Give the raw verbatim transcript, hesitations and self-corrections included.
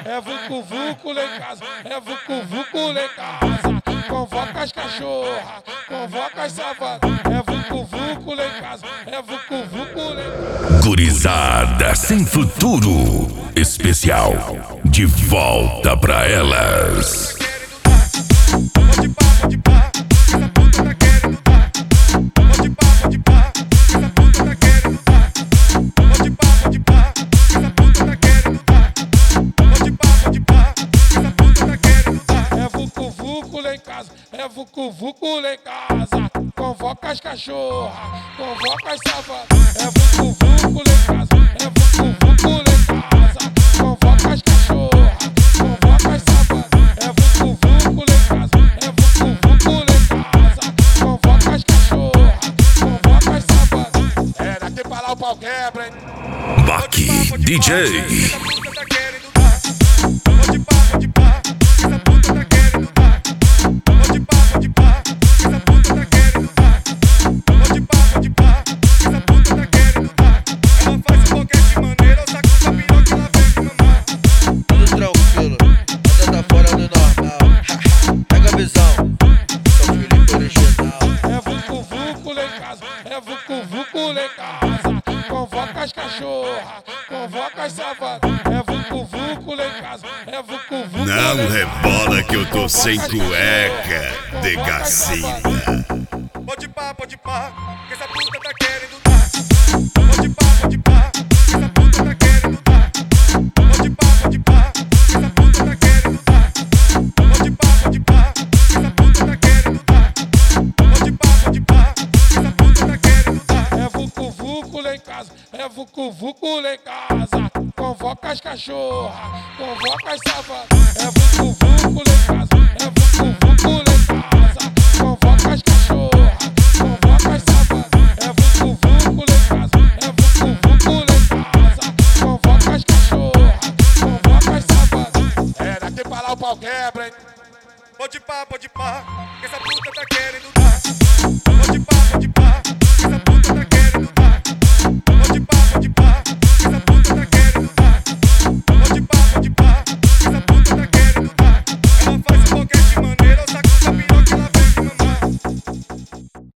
é vucu vucu lá em casa, é vucu vucu lá em casa. Convoca as cachorras, convoca as savanas, é vucu vucu lá em casa, é vucu vucu lá em casa. Gurizada sem futuro, especial, de volta pra elas. Pode pá, pode pá, essa puta tá querendo dar. Pode pá, pode pá, essa puta tá querendo dar. Pode pá, pode pá, essa puta tá querendo dar. Pode pá, pode pá, essa puta tá querendo dar. É vucu vucu lá em casa, é vucu vucu lá em casa. Convoca as cachorras, convoca as savanas, é vucu vucu lá em casa, é vucu vucu lá em casa. Convoca as cachorras, convoca as savanas, é vucu vucu lá em casa, é vucu vucu lá em casa. Convoca as cachorras, convoca as savanas. É, daqui pra lá o pau quebra, hein? Baki D J. Essa puta tá querendo dar. Pode pá, pode pá, essa puta tá querendo dar. Pode pá, pode pá, essa puta tá querendo dar. Pode pá, pode pá, essa puta tá querendo dar. Ela faz de qualquer maneira, o saco da piroca ela vem me mamar. Tudo tranquilo, nada tá fora do normal. Pega a visão, São Felipe original. É vucu vucu lá em casa, é vucu vucu lá em casa. Convoca as cachorras, convoca as savanas, é vucu vucu lá em casa, é vucu vucu lá Não em casa. rebola que eu tô sem cueca, degacina. Pode pá, pode pá, que essa puta tá querendo dar. Pode pá, pode pá, que essa puta tá querendo dar. Pode pá, pode pá, que essa puta tá querendo dar. Pode pá, pode pá, que essa puta tá querendo dar. Pode pá, pode pá, que essa puta tá querendo dar. É vucu vucu lá em casa, é vucu vucu lá em casa. Convoca as cachorras, convoca as savanas, é vucu vucu lá em casa, é vucu vucu lá em casa. Convoca as cachorras, convoca as savanas, é vucu vucu lá em casa, é vucu vucu lá em casa. Convoca as cachorras, convoca as savanas. É, daqui pra lá o pau quebra, hein? Pode pá, pode pá, que essa puta tá querendo dar.